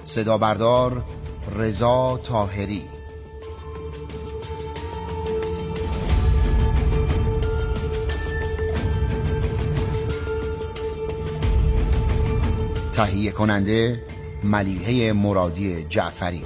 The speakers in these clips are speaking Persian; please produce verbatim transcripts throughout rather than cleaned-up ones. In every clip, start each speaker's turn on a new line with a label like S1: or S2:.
S1: صدا بردار رضا طاهری. تهیه کننده ملیحه مرادی جعفری.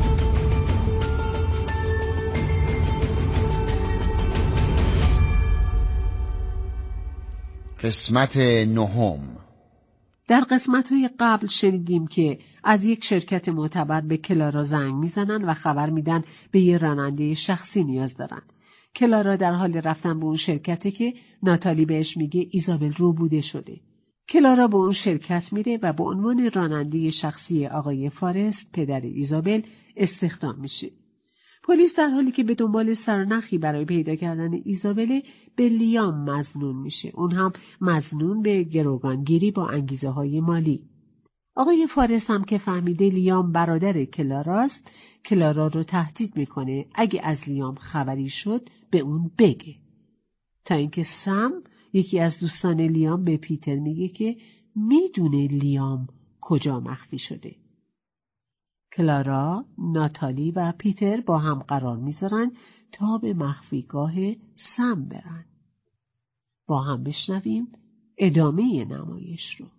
S1: قسمت نهم.
S2: در قسمت‌های قبل شنیدیم که از یک شرکت معتبر به کلارا زنگ میزنن و خبر میدن به یه راننده شخصی نیاز دارن. کلارا در حال رفتن به اون شرکته که ناتالی بهش میگه ایزابل رو بوده شده. کلارا به اون شرکت میره و به عنوان راننده شخصی آقای فارست پدر ایزابل استخدام میشه. پلیس در حالی که به دنبال سرنخی برای پیدا کردن ایزابل به لیام مظنون میشه. اون هم مظنون به گروگانگیری با انگیزه های مالی. آقای فارست هم که فهمیده لیام برادر کلاراست، کلارا رو تهدید میکنه اگه از لیام خبری شد به اون بگه. تا اینکه سم یکی از دوستان لیام به پیتر میگه که میدونه لیام کجا مخفی شده. کلارا، ناتالی و پیتر با هم قرار میذارن تا به مخفیگاه سم برن. با هم بشنویم ادامه نمایش رو.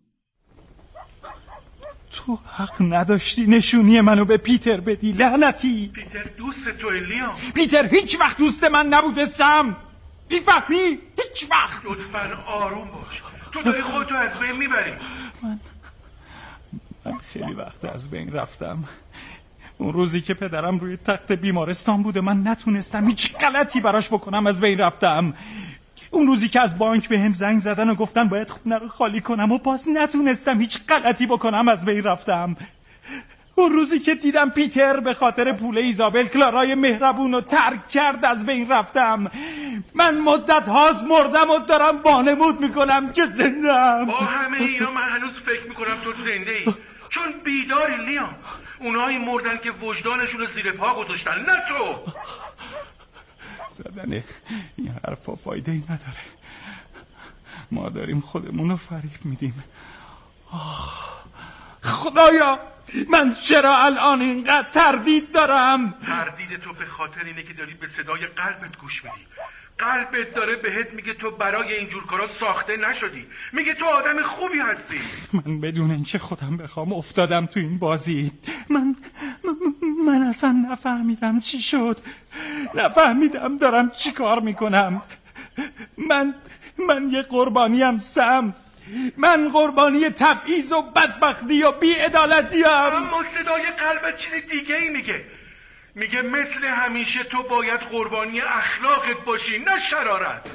S3: تو حق نداشتی نشونی منو به پیتر بدی، لعنتی.
S4: پیتر دوست تو لیام.
S3: پیتر هیچ وقت دوست من نبوده سم. میفهمی؟ هیچ وقت.
S4: لطفاً آروم باش. تو داری خودتو از بین میبری.
S3: من من خیلی وقت از بین رفتم. اون روزی که پدرم روی تخت بیمارستان بوده من نتونستم هیچ غلطی براش بکنم، از بین رفتم. اون روزی که از بانک به هم زنگ زدن و گفتن باید خونه رو خالی کنم و باز نتونستم هیچ غلطی بکنم، از بین رفتم. اون روزی که دیدم پیتر به خاطر پول ایزابل کلارای مهربون رو ترک کرد، از بین رفتم. من مدت هاست مردم و دارم وانمود میکنم که زنده‌ام.
S4: با همه اینا من هنوز فکر میکنم تو زنده ای، چون بیداری لیام. اونایی مردن که وجدانشون رو زیر پا گذاشتن، نه تو.
S3: زدن این حرفا فایده ای نداره. ما داریم خودمون رو فریب میدیم. آه خدایا، من چرا الان اینقدر تردید دارم؟
S4: تردید تو به خاطر اینه که داری به صدای قلبت گوش میدی. قلبت داره بهت میگه تو برای اینجور کارا ساخته نشدی. میگه تو آدم خوبی هستی.
S3: من بدون اینکه خودم بخوام افتادم تو این بازی. من من, من اصلا نفهمیدم چی شد. نفهمیدم دارم چی کار میکنم. من من یه قربانیم سم. من قربانی تبعیض و بدبختی و بی‌عدالتیم.
S4: اما صدای قلبت چیز دیگه ای میگه. میگه مثل همیشه تو باید قربانی اخلاقت باشی، نه شرارت.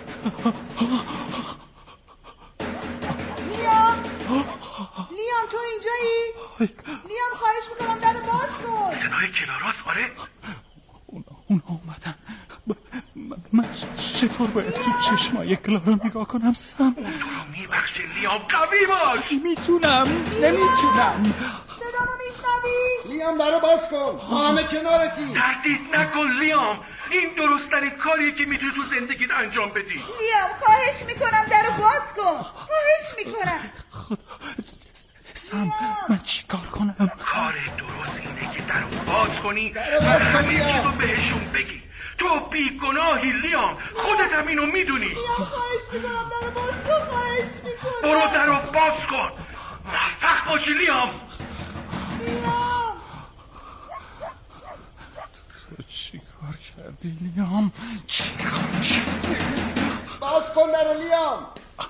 S5: لیام لیام تو اینجایی؟ لیام خواهش میکنم در باز کن.
S4: صدای کلاراس. آره
S3: اونا, اونا اومدن. من چطور باید تو چشمای کلارا نگاه کنم سم؟
S4: اون تو رو میبخشه لیام، قوی باش.
S3: میتونم نمیتونم.
S5: صدامو میشنوی؟
S1: لیام درو باز کن، ما همه کنارتی.
S4: تردید نکن لیام، این درست‌ترین کاریه که میتونی تو زندگیت انجام بدی.
S5: لیام خواهش میکنم درو باز کن، خواهش میکنم.
S3: خدا سم، من چی کار کنم؟
S4: کار درست اینه که درو باز کنی و همه چیزو بهشون بگی. تو بیگناهی لیام، خودت هم اینو میدونی.
S5: لیام خواهش میکنم درو باز کن، خواهش میکنم.
S4: برو درو باز کن، موفق باشی لیام.
S5: لیام
S3: تو چی کار کردی لیام؟ چی کار کردی؟
S1: باز کن درو لیام.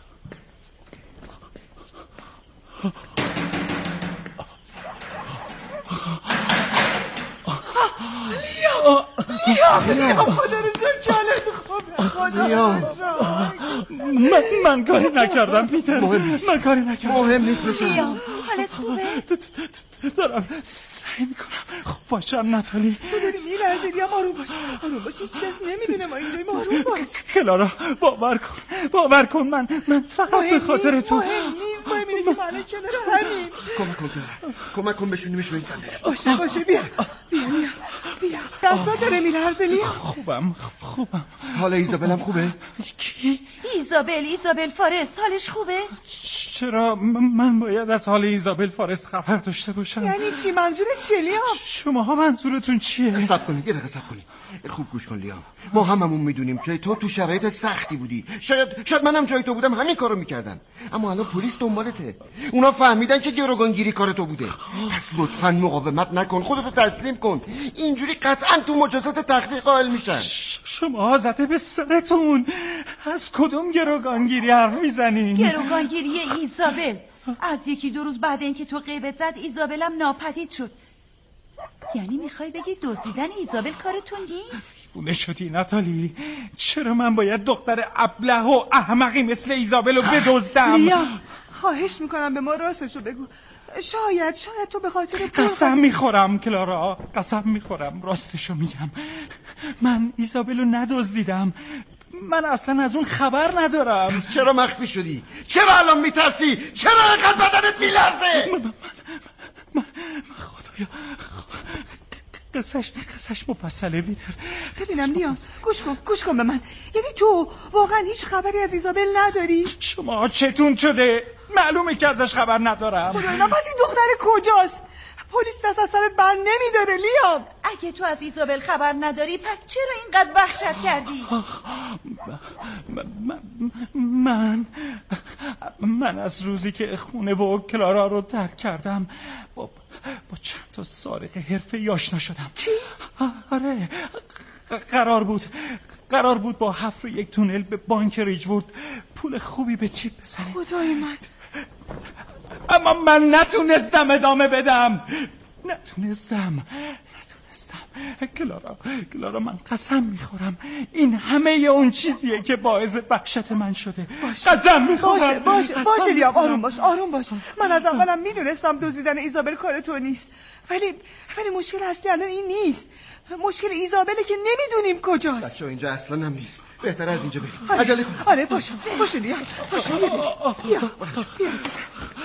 S5: لیام لیام لیام خدا رو شکر کلت خوبه. خدا رو شکر.
S3: من من کاری نکردم پیتر. من کاری نکردم.
S1: مهم نیست بسن.
S5: لیام حالت خوبه؟
S3: دارم سعی میکنم خوب باشم ناتالی.
S5: تو داری میلرزی. لیام آروم باش، آروم باش، هیچ کس نمیدونه ما اینجاییم. آروم باش
S3: کلارا، باور کن باور کن من من فقط به خاطر تو.
S5: مهم نیست، مهم اینه که من کنار همین.
S1: کمک کن کلارا، کمک کن بشونیمش روی صندلی.
S5: باشه باشه بیا بیا بیا بیا. دستات داره میلرزه لیام.
S3: خوبم خوبم.
S1: حال ایزابل هم خوبه؟
S3: کی؟
S5: ایزابل ایزابل فارست حالش خوبه؟
S3: چرا من باید از حال ایزابل فارست خبر داشته باشم؟
S5: یعنی چی؟ منظورت چیه لیام؟
S3: شماها منظورتون چیه؟
S1: صبر کنید یه دقیقه صبر کنید. خوب گوش کن لیام، ما هممون میدونیم که تو تو شرایط سختی بودی. شاید شاید منم جای تو بودم همین کارو میکردم. اما الان پلیس دنبالته. اونا فهمیدن که گروگانگیری کار تو بوده. پس لطفاً مقاومت نکن، خودتو تسلیم کن. اینجوری قطعاً تو مجازات تخفیف قائل میشن.
S3: شما زده به سرتون. از کدوم گروگانگیری حرف میزنین؟
S6: گروگانگیری ایزابل. از یکی دو روز بعد اینکه تو غیبت زد ایزابلم ناپدید شد. یعنی میخوای بگی دزدیدن ایزابل کارتون نیست؟
S3: دیوونه شدی ناتالی؟ چرا من باید دختر ابله و احمقی مثل ایزابل رو بدزدم؟
S5: لیام خواهش میکنم به ما راستشو بگو. شاید شاید تو به خاطر
S3: قسم میخورم کلارا، قسم میخورم راستشو میگم. من ایزابل رو ندزدیدم. من اصلا از اون خبر ندارم.
S1: پس چرا مخفی شدی؟ چرا الان میترسی؟ چرا اینقدر بدنت میلرزه؟
S3: من, من, من, من خدایا قصهش قصهش مفصله بیتر.
S5: ببینم لیام گوش کن گوش کن به من. یعنی تو واقعا هیچ خبری از ایزابل نداری؟
S3: شما چتون شده؟ معلومه که ازش خبر ندارم.
S5: خدای من پس این دختر کجاست؟ پلیس دست از سرت بر نمیداره لیام.
S6: اگه تو از ایزابل خبر نداری پس چرا اینقدر وحشت کردی؟
S3: من من از روزی که خونه و کلارا رو ترک کردم با با چند تا سارق حرفه‌ای آشنا شدم.
S5: چی؟
S3: آره قرار بود قرار بود با حفر یک تونل به بانک ریجوورد پول خوبی به چیپ بزنیم.
S5: خدای من.
S3: اما من نتونستم ادامه بدم. نتونستم نتونستم کلارا کلارا من قسم میخورم این همه اون چیزیه که باعث وحشت من شده. باشه. قسم میخورم.
S5: باشه باشه باشه لیام آروم باش آروم باش. من از اولم میدونستم دزدیدن ایزابل کار تو نیست. ولی ولی مشکل اصلی الان این نیست. مشکل ایزابله که نمیدونیم کجاست.
S1: بچه‌ها اینجا اصلا هم نیست. بهتر از اینجا بریم.
S5: آره.
S1: عجله کن.
S5: آره باشه باشه لیام باشه بیا بیا بیا عزیزم.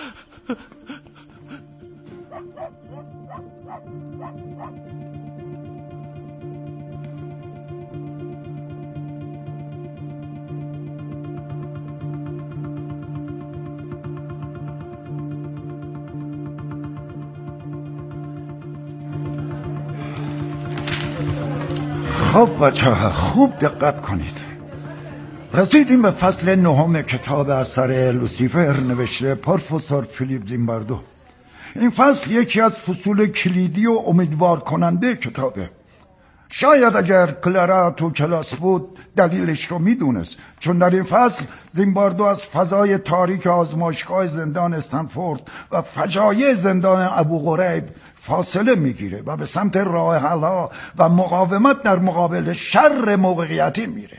S7: خب بچه ها خوب دقت کنید. رسیدیم به فصل نهم کتاب اثر لوسیفر نوشته پروفسور فیلیپ زیمباردو. این فصل یکی از فصول کلیدی و امیدوار کننده کتابه. شاید اگر کلارا تو کلاس بود دلیلش رو میدونست، چون در این فصل زیمباردو از فضای تاریک آزمایشگاه زندان استنفورد و فجایع زندان ابوغریب فاصله میگیره و به سمت راه حل‌ها و مقاومت در مقابل شر موقعیتی میره.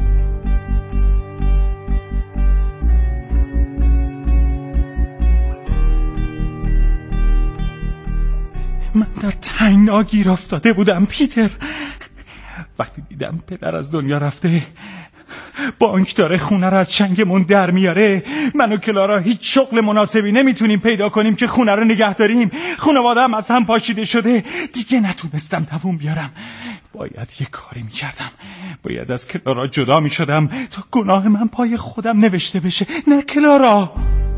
S3: من در تنگنا گیر افتاده بودم پیتر. وقتی دیدم پدر از دنیا رفته، بانک داره خونه رو از چنگمون در میاره، من و کلارا هیچ شغل مناسبی نمیتونیم پیدا کنیم که خونه رو نگه داریم، خانواده هم از هم پاشیده شده، دیگه نتونستم دووم بیارم. باید یه کاری میکردم، باید از کلارا جدا میشدم تا گناه من پای خودم نوشته بشه. نه کلارا.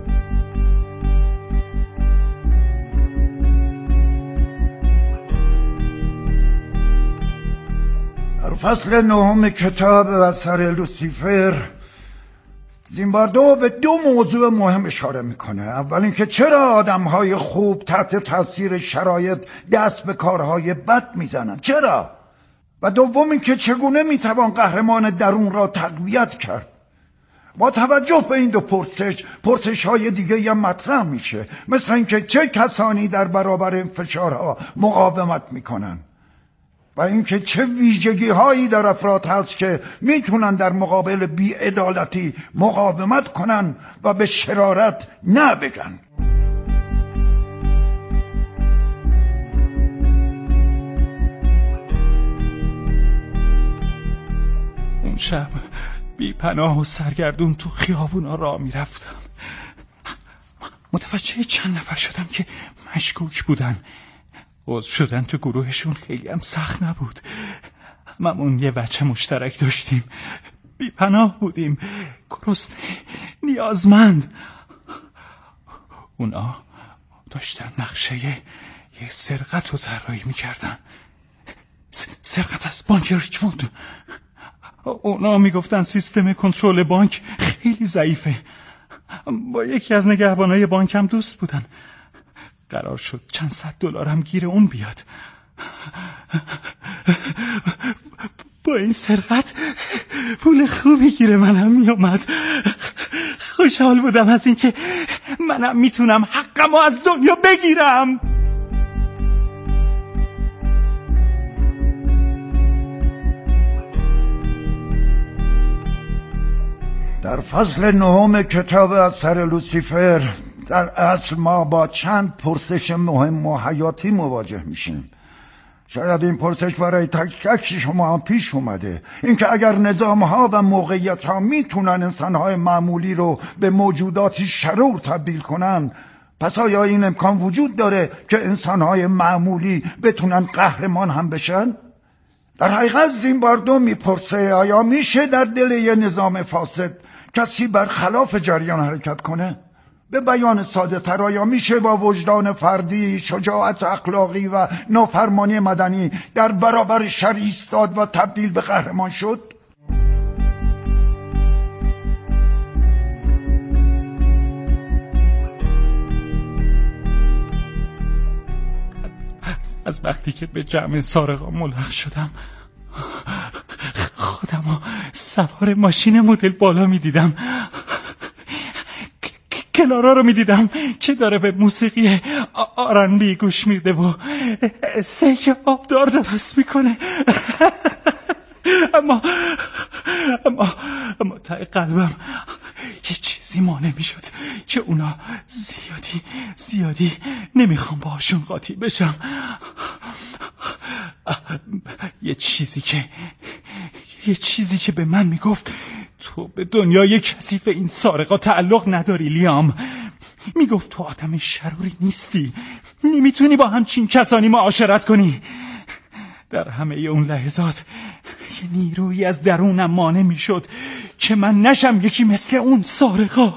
S7: در فصل نهم کتاب اثر لوسیفر زیمباردو به دو موضوع مهم اشاره میکنه. اول اینکه چرا آدمهای خوب تحت تاثیر شرایط دست به کارهای بد میزنن، چرا؟ و دوم اینکه چگونه میتوان قهرمان درون را تقویت کرد. با توجه به این دو پرسش، پرسش های دیگه هم مطرح میشه، مثل اینکه چه کسانی در برابر این فشارها مقاومت میکنن و اینکه چه ویژگی هایی در افراد هست که میتونن در مقابل بی‌عدالتی مقاومت کنن و به شرارت نه بگن.
S3: اون شب بی پناه و سرگردون تو خیابونا راه میرفتم. متوجه چند نفر شدم که مشکوک بودن. عضو شدن تو گروهشون خیلی هم سخت نبود. هممون یه بچه مشترک داشتیم، بی پناه بودیم، گرسنه، نیازمند. اونا داشتن نقشه یه سرقت رو طراحی میکردن. سرقت از بانک ریچموند. اونا میگفتن سیستم کنترل بانک خیلی ضعیفه. با یکی از نگهبانای بانک هم دوست بودن. قرار شد چند صد دلارم گیر اون بیاد. با این سرقت پول خوبی گیر منم میامد. خوشحال بودم از اینکه منم میتونم حقمو از دنیا بگیرم.
S7: در فصل نهم کتاب اثر لوسیفر در اصل ما با چند پرسش مهم و حیاتی مواجه میشیم. شاید این پرسش برای تک تک شما هم پیش اومده، اینکه اگر نظام‌ها و موقعیت‌ها میتونن انسان‌های معمولی رو به موجوداتی شرور تبدیل کنن، پس آیا این امکان وجود داره که انسان‌های معمولی بتونن قهرمان هم بشن؟ در حقیقت زیمباردو میپرسه آیا میشه در دل یه نظام فاسد کسی برخلاف جریان حرکت کنه؟ به بیان ساده تر، آیا میشه با وجدان فردی، شجاعت اخلاقی و نافرمانی مدنی در برابر شر ایستاد و تبدیل به قهرمان شد؟
S3: از وقتی که به جمع سارقا ملحق شدم خودمو سوار ماشین مدل بالا میدیدم. کلارا رو میدیدم که داره به موسیقی آرنبی گوش میده و سیک آبدار درست میکنه. اما اما اما تا قلبم یه چیزی مانع میشد که اونا زیادی زیادی نمیخوام باهاشون قاطی بشم. یه چیزی که یه چیزی که به من میگفت تو به دنیای کثیف این سارقا تعلق نداری لیام. میگفت تو آدم شروری نیستی، نمیتونی با همچین کسانی معاشرت کنی. در همه اون لحظات یه نیرویی از درونم مانع میشد که من نشم یکی مثل اون سارقا.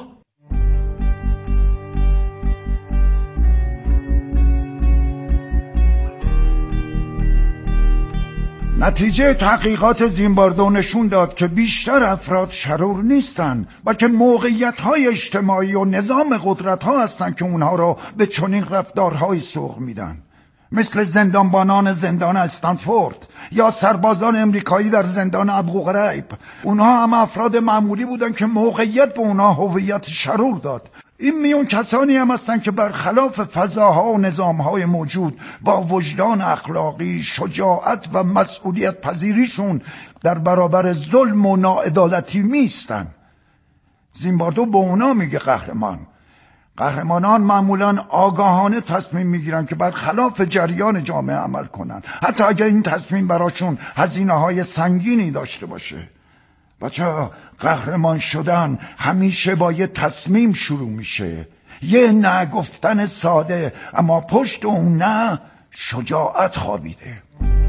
S7: نتیجه تحقیقات زیمباردو نشون داد که بیشتر افراد شرور نیستن، بلکه موقعیت‌های اجتماعی و نظام قدرت‌ها هستن که اونها را به چنین رفتارهای سوق میدن، مثل زندانبانان زندان استنفورد یا سربازان امریکایی در زندان ابو غریب. اونها هم افراد معمولی بودن که موقعیت به اونها هویت شرور داد. این میون کسانی هم هستن که برخلاف فضاها و نظامهای موجود با وجدان اخلاقی، شجاعت و مسئولیت پذیریشون در برابر ظلم و ناعدالتی میستن. زیمباردو به اونا میگه قهرمان. قهرمانان معمولا آگاهانه تصمیم میگیرن که برخلاف جریان جامعه عمل کنن، حتی اگر این تصمیم براشون هزینه های سنگینی داشته باشه. بچه، قهرمان شدن همیشه با یه تصمیم شروع میشه، یه نه گفتن ساده، اما پشت اون نه شجاعت خوابیده.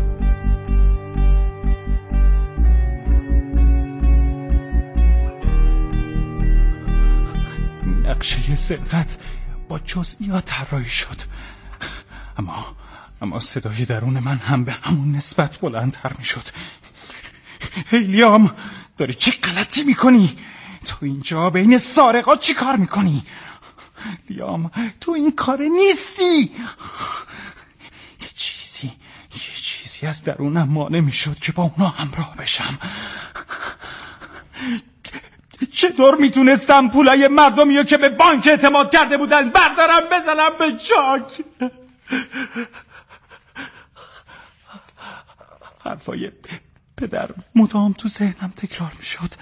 S3: نقشه سرقت با جزئیات طراحی شد، اما اما صدای درون من هم به همون نسبت بلندتر میشد. هی لیام، داری چه غلطی میکنی؟ تو اینجا بین سارقا چی کار میکنی؟ لیام، تو این کار نیستی. یه چیزی یه چیزی از درونم مانع میشد که با اونا همراه بشم. چطور میتونستم پولای مردمیو که به بانک اعتماد کرده بودن بردارم بزنم به چاک؟ حرفای پدر مدام تو ذهنم تکرار میشد.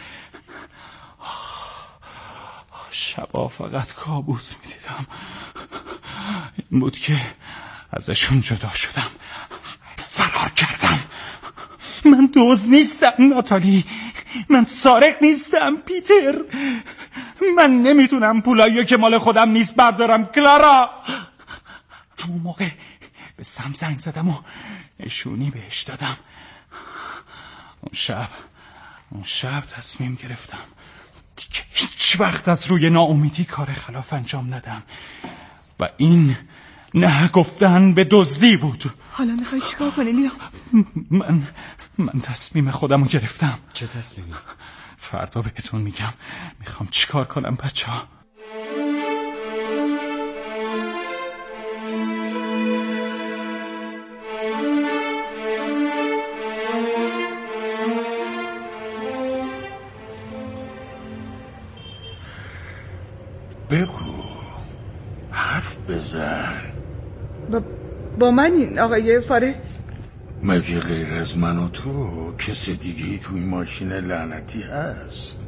S3: شبا فقط کابوس میدیدم. این بود که ازشون جدا شدم، فرار کردم. من دزد نیستم ناتالی، من سارق نیستم پیتر. من نمیتونم پولایی که مال خودم نیست بردارم کلارا. همون موقع به سم زنگ زدم و نشونی بهش دادم. اون شب اون شب تصمیم گرفتم دیگه هیچ وقت از روی ناامیدی کار خلاف انجام ندم و این نه گفتن به دزدی بود.
S5: حالا میخوای چیکار کنی لیام؟
S3: من من تصمیم خودم رو گرفتم.
S1: چه تصمیمی؟
S3: فردا بهتون میگم میخوام چیکار کنم بچه ها.
S8: بگو، حرف بزن.
S5: با, با من این آقای فارس؟
S8: مگه غیر از من و تو کسی دیگه توی ماشین لعنتی هست؟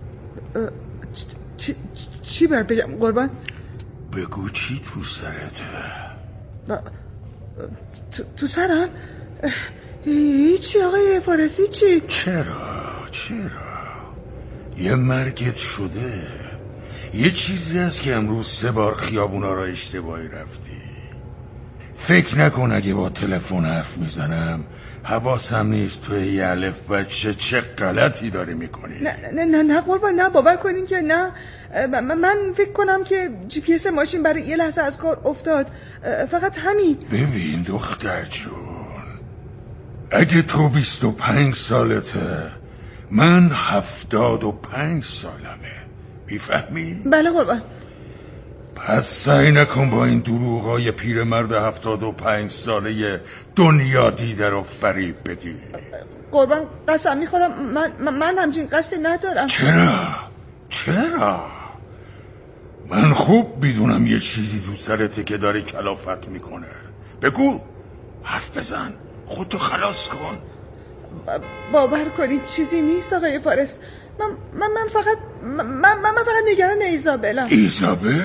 S5: چی, چی باید بگم قربان؟
S8: بگو چی تو سرته؟
S5: با... تو, تو سرم؟ هیچی آقای فارسی چی؟
S8: چرا؟ چرا؟ یه مرگت شده، یه چیزی هست که امروز سه بار خیابونا را اشتباهی رفتی. فکر نکن اگه با تلفن حرف میزنم حواسم نیست توی یه الف بچه چه غلطی داری میکنی.
S5: نه نه نه نه قربان نه، باور کنین که نه. من فکر کنم که جی پی اس ماشین برای یه لحظه از کار افتاد، فقط همین.
S8: ببین دختر جون، اگه تو بیست و پنج سالته من هفتاد و پنج سالمه، میفهمی؟
S5: بله قربان.
S8: پس سعی نکن با این دروغای پیرمرد هفتاد و پنج ساله دنیا دیده رو فریب بدی.
S5: قربان قسم میخورم من من همچین قصدی ندارم.
S8: چرا؟ چرا؟ من خوب میدونم یه چیزی تو سرته که داری کلافت میکنه. بگو، حرف بزن، خودتو خلاص کن.
S5: باور کنید چیزی نیست آقای فارس. من من من فقط من من, من فقط نگران ایزابلم.
S8: ایزابل؟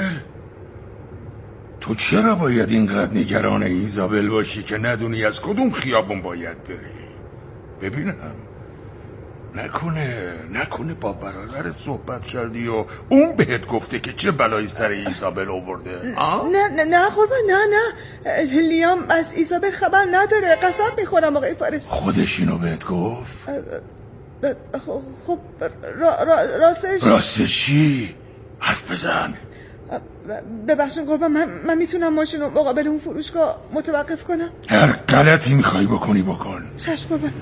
S8: تو چرا باید اینقدر نگران ایزابل باشی که ندونی از کدوم خیابون باید بری؟ ببینم، نکنه نکنه با برادرت صحبت کردی و اون بهت گفته که چه بلایی سر ایزابل آورده؟
S5: نه نه نه قربان نه نه لیام از ایزابل خبر نداره، قسم میخورم آقای فارس.
S8: خودش اینو بهت گفت؟
S5: خب را را راستش
S8: راستش چی؟ حرف بزن.
S5: ببخشید قربان، من من میتونم ماشین رو مقابل اون فروشگاه متوقف کنم؟
S8: هر غلطی میخوای بکنی بکن.
S5: چشم قربان.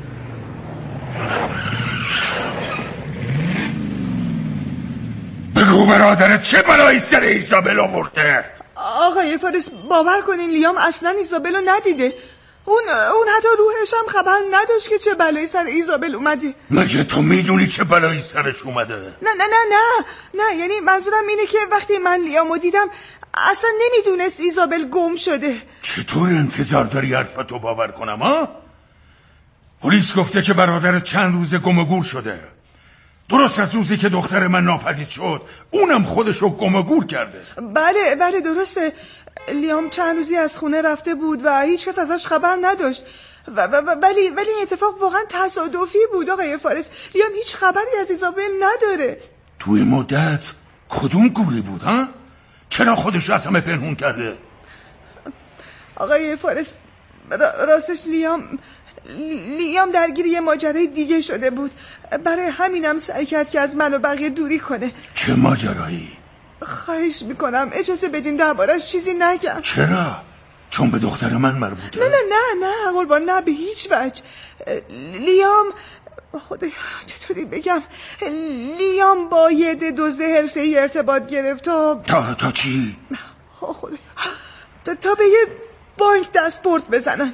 S8: بگو برادرت چه بلایی سر ایزابل آورده؟
S5: آقای فارس باور کنین لیام اصلا ایزابل رو ندیده. اون اون حتی روحش هم خبر نداشت که چه بلایی سر ایزابل اومده.
S8: مگه تو میدونی چه بلایی سرش اومده؟
S5: نه نه نه نه نه یعنی منظورم اینه که وقتی من لیامو دیدم اصلا نمیدونست ایزابل گم شده.
S8: چطور انتظار داری حرفتو باور کنم ها؟ پلیس گفته که برادرت چند روز گم و گور شده. درست از روزی که دختر من ناپدید شد اونم خودشو گم و گور کرده.
S5: بله بله درسته. لیام چند روزی از خونه رفته بود و هیچ کس ازش خبر نداشت و ولی ولی این اتفاق واقعا تصادفی بود آقای فارس. لیام هیچ خبری از ایزابل نداره.
S8: توی مدت کدوم گوری بود ها؟ چرا خودش از همه پنهون کرده؟
S5: آقای فارس راستش لیام لیام درگیر یه ماجرای دیگه شده بود، برای همینم سعی کرد که از من و بقیه دوری کنه.
S8: چه ماجرایی؟
S5: خواهش میکنم اجازه بدین دربارش چیزی نگم.
S8: چرا؟ چون به دختر من مربوطه؟
S5: نه نه نه نه قربان نه به هیچ وجه. لیام خدایا چطوری بگم، لیام با یه عده دزد حرفه‌ای ارتباط گرفت تا
S8: تا تا چی؟
S5: خدایا تا, تا به یه بانک دست برد بزنن.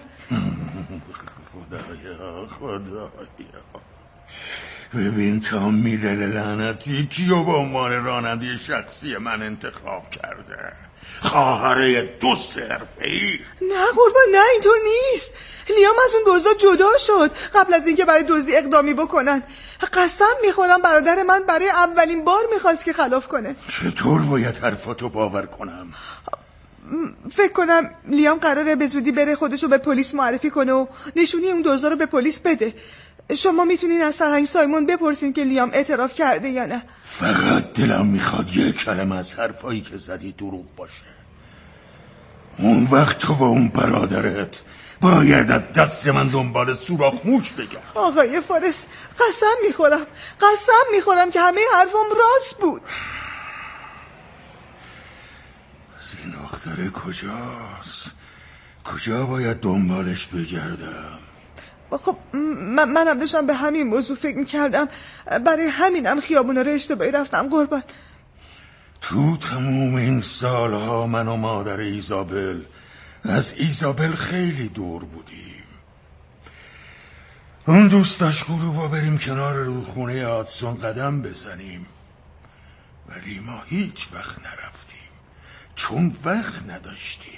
S8: خدایا خدایا ببین تا میره لعنتی کیو به عنوان راننده شخصی من انتخاب کرده؟ خواهر دوست حرفه‌ای؟
S5: نه قربان نه اینطور نیست. لیام از اون دزدا جدا شد قبل از اینکه برای دزدی اقدامی بکنن. قسم میخورم برادر من برای اولین بار میخواست که خلاف کنه.
S8: چطور باید حرفاتو باور کنم؟
S5: فکر کنم لیام قراره به زودی بره خودشو به پلیس معرفی کنه و نشونی اون دزدا رو به پلیس بده. شما میتونین از سرهنگ سایمون بپرسین که لیام اعتراف کرده یا نه.
S8: فقط دلم میخواد یه کلمه از حرفایی که زدی دروغ باشه. اون وقت تو و اون برادرت باید از دست من دنبال سوراخ موش بگرد.
S5: آقای فارس قسم میخورم قسم میخورم که همه حرفم راست بود.
S8: زیناختره کجاست؟ کجا باید دنبالش بگردم؟
S5: خب من منم داشتم به همین موضوع فکر میکردم، برای همینم خیابونا رو اشتباهی رفتم قربان.
S8: تو تموم این سالها من و مادر ایزابل از ایزابل خیلی دور بودیم. اون دوست داشت غروبا بریم کنار رودخونه آدسون قدم بزنیم، ولی ما هیچ وقت نرفتیم چون وقت نداشتیم.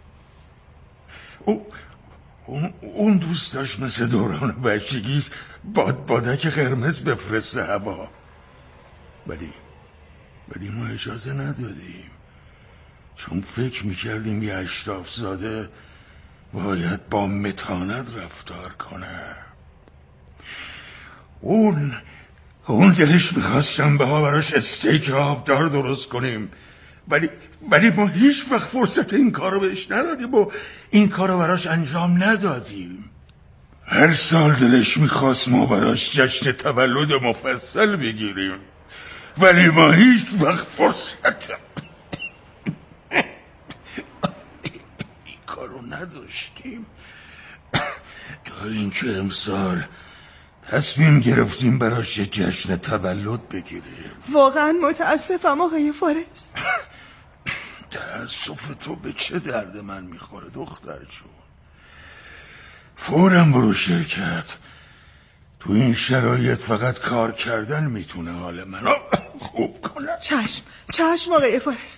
S8: او اون, اون دوست داشت مثل دوران بچگیش باد بادک قرمز بفرسته هوا، ولی ولی ما اجازه ندادیم چون فکر میکردیم یه اشراف زاده باید با متانت رفتار کنه. اون اون دلش میخواست شنبه ها براش استیک آبدار درست کنیم، ولی ولی ما هیچ وقت فرصت این کارو بهش ندادیم و این کارو براش انجام ندادیم. هر سال دلش میخواست ما براش جشن تولد مفصل بگیریم، ولی ما هیچ وقت فرصت این کارو نداشتیم تا اینکه امسال تصمیم گرفتیم براش جشن تولد بگیریم.
S5: واقعا متاسفم آقای فارس.
S8: تأسف تو به چه درد من میخوره دختر جون؟ فورم برو شرکت. تو این شرایط فقط کار کردن میتونه حال منو خوب کنه.
S5: چشم چشم آقای فارس.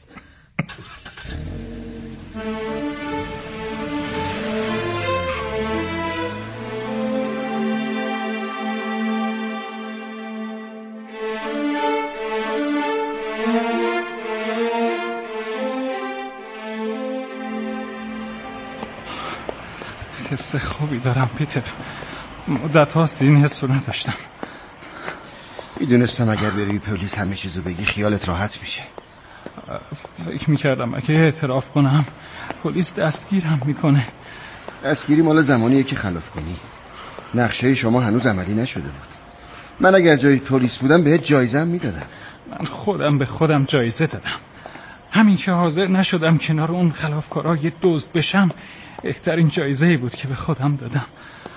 S3: حس خوبی دارم پیتر، مدت هاست این حس رو نداشتم.
S1: میدونستم اگر بری پلیس همه چیزو بگی خیالت راحت میشه.
S3: فکر میکردم اگه اعتراف کنم پلیس دستگیرم میکنه.
S1: دستگیری مال زمانیه که خلاف کنی. نقشه شما هنوز عملی نشده بود. من اگر جای پلیس بودم بهت جایزه میدادم.
S3: من خودم به خودم جایزه دادم. همین که حاضر نشدم کنار اون خلافکارا یه دزد بشم بهترین جایزه‌ای بود که به خودم دادم.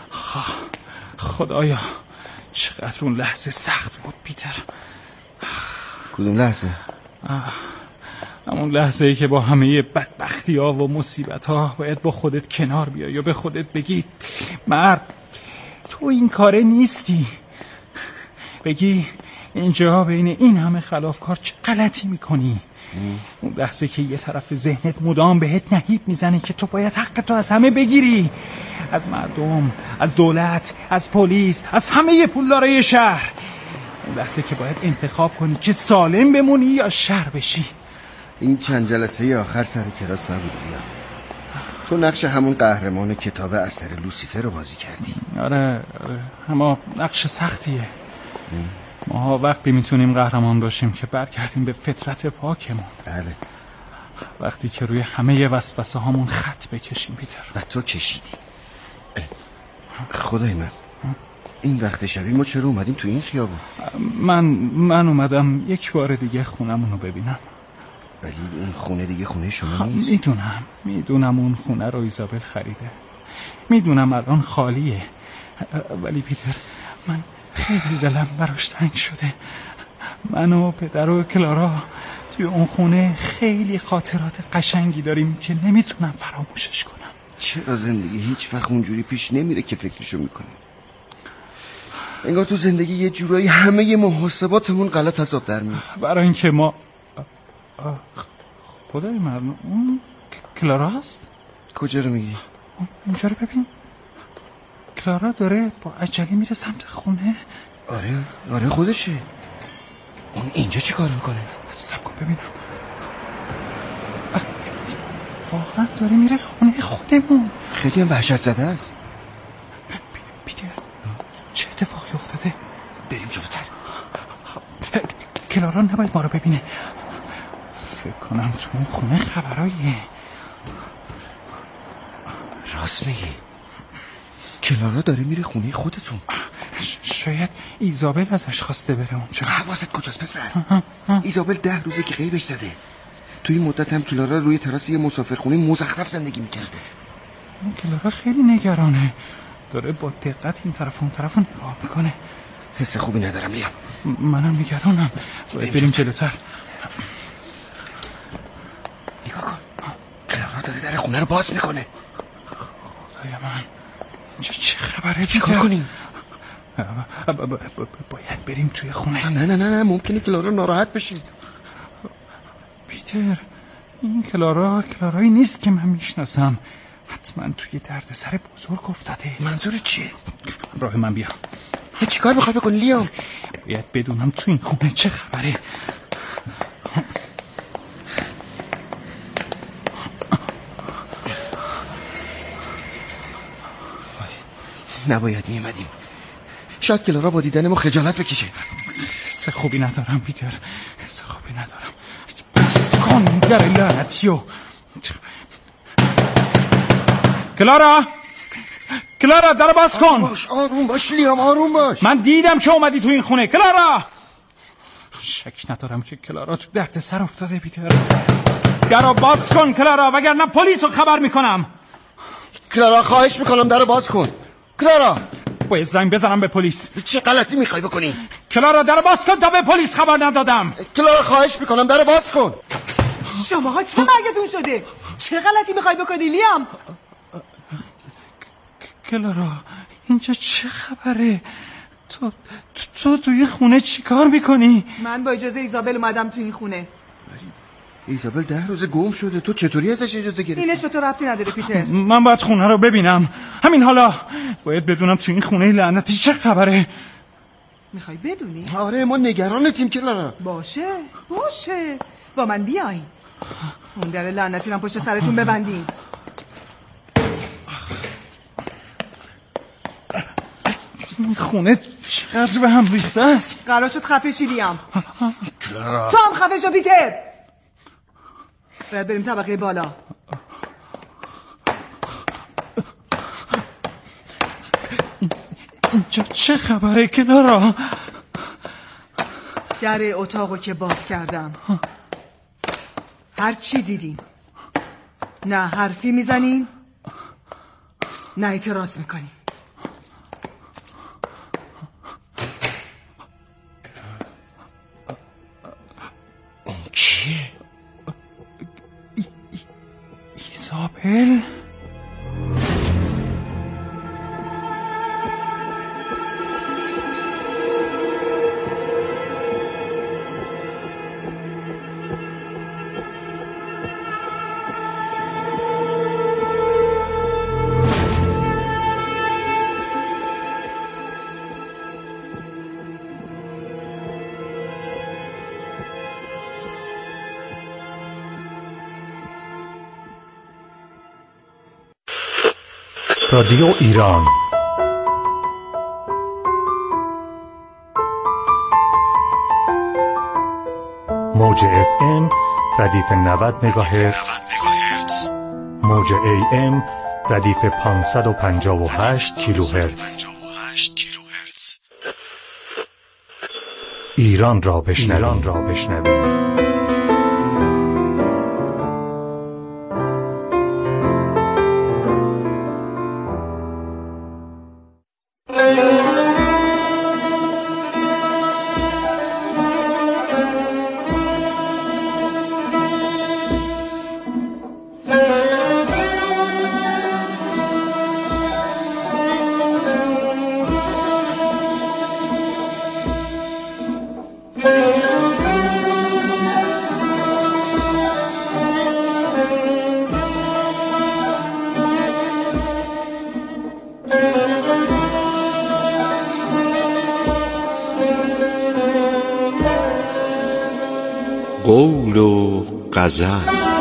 S3: خدایا چقدر اون لحظه سخت بود پیتر.
S1: کدوم لحظه؟
S3: همون لحظه ای که با همه بدبختی ها و مصیبت ها باید با خودت کنار بیای یا به خودت بگی مرد تو این کاره نیستی، بگی اینجا بین این همه خلافکار چه غلطی میکنی. اون لحظه که یه طرف ذهنت مدام بهت نهیب میزنه که تو باید حق تو از همه بگیری، از مردم، از دولت، از پلیس، از همه پولدارای شهر. اون لحظه که باید انتخاب کنی که سالم بمونی یا شر بشی.
S1: این چند جلسه آخر سر کلاس نبود بیا. تو نقش همون قهرمان کتاب اثر لوسیفر رو بازی کردی.
S3: آره آره، اما نقش سختیه. ما وقتی میتونیم قهرمان باشیم که برگردیم به فطرت پاکمون.
S1: بله.
S3: وقتی که روی همه وسوسه هامون خط بکشیم پیتر.
S1: و تو کشیدی. خدای من، این وقت شبی ما چرا اومدیم تو این خیابون؟
S3: من من اومدم یک بار دیگه خونمون رو ببینم.
S1: ولی اون خونه دیگه خونه شما نیست.
S3: میدونم میدونم اون خونه رو ایزابل خریده، میدونم الان خالیه، ولی پیتر من خیلی دلم براش تنگ شده. من و پدر و کلارا توی اون خونه خیلی خاطرات قشنگی داریم که نمیتونم فراموشش کنم.
S1: چرا زندگی هیچ وقت اونجوری پیش نمیره که فکرشو میکنی؟ انگار تو زندگی یه جورایی همه محاسباتمون غلط حساب در میاد.
S3: برای اینکه ما خدای من، اون کلارا هست؟
S1: کجا رو میگی؟
S3: اونجا رو ببین، کلارا داره با عجله میره سمت خونه.
S1: آره آره خودشه. اون اینجا چی کار میکنه؟
S3: سب کن ببینم. واقعا داره میره خونه خودمون.
S1: خیلی هم وحشت زده است.
S3: بیدر چه اتفاقی افتاده؟
S1: بریم جلوتر.
S3: کلارا نباید ما رو ببینه. فکر کنم تو اون خونه خبراییه.
S1: راست میگی. کلارا داره میره خونه خودتون.
S3: شاید ایزابل ازش خواسته بره اونجا.
S1: حواست کجاست پسر؟ ایزابل ده روزه که غیبش زده. توی این مدت هم کلارا روی تراس یه مسافرخونه مزخرف زندگی میکرده.
S3: کلارا خیلی نگرانه، داره با دقت این طرف اون طرف نگاه میکنه.
S1: حس خوبی ندارم لیام.
S3: منم نگرانم. باید بریم جلوتر.
S1: نگاه کن، کلارا داره در خونه رو باز میکنه.
S3: خدای من، چه چه خبره؟
S1: چی کار کنیم؟
S3: باید بریم توی خونه.
S1: نه نه نه نه ممکنه کلارا ناراحت بشه.
S3: پیتر، این کلارا کلارایی نیست که من میشناسم. حتما توی درد سر بزرگ افتاده.
S1: منظور چیه؟
S3: راه من بیا.
S1: چی کار میخوای بکنی لیام؟
S3: باید بدونم تو این خونه چه خبره.
S1: نباید میامدیم. شاید کلارا با دیدن ما خجالت بکشه.
S3: حس خوبی ندارم پیتر، حس خوبی ندارم. بس کن در لعنتیو. کلارا، کلارا در باز کن.
S1: باش آروم باش لیام، آروم باش.
S3: من دیدم که اومدی تو این خونه. کلارا، شک ندارم که کلارا تو درد سر افتاده. پیتر درو باز کن کلارا، وگرنه پلیس رو خبر میکنم.
S1: کلارا خواهش میکنم درو باز کن. کلارا،
S3: باید زنگ بزنم به پلیس.
S1: چه غلطی میخوای بکنی؟
S3: کلارا درو باز کن تا به پلیس خبر ندادم.
S1: کلارا خواهش میکنم درو باز کن.
S5: شماها چه مرگتون شده؟ چه غلطی میخوای بکنی لیام؟
S3: کلارا اینجا چه خبره؟ تو تو توی خونه چی کار میکنی؟
S5: من با اجازه ایزابل اومدم تو این خونه.
S1: ایزابل ده روز گم شده، تو چطوری ازش اجازه گرفتی؟
S5: اینش به تو ربطی نداره پیتر.
S3: من باید خونه رو ببینم همین حالا. باید بدونم تو این خونه لعنتی چه خبره.
S5: میخوای بدونی؟
S1: آره ما نگرانتیم کلارا.
S5: باشه باشه با من بیاین. اون در لعنتی رو پشت سرتون ببندین.
S3: این خونه چقدر به هم ریخته است.
S5: قرار شد خفه شی لیام.
S8: کلارا
S5: تو هم خفه شو پیتر. باید بریم طبقه بالا.
S3: اینجا چه خبره کلارا؟
S5: در اتاقو که باز کردم هر چی دیدین نه حرفی میزنین نه اعتراض میکنین.
S1: کیه؟
S3: ایزابل؟
S9: رادیو ایران موج اف ام ردیف نود مگاهرتز، موج ای ام ردیف پانصد و پنجاه و هشت کیلوهرتز. ایران را بشنویم، را بشنویم.
S10: قول و غزل.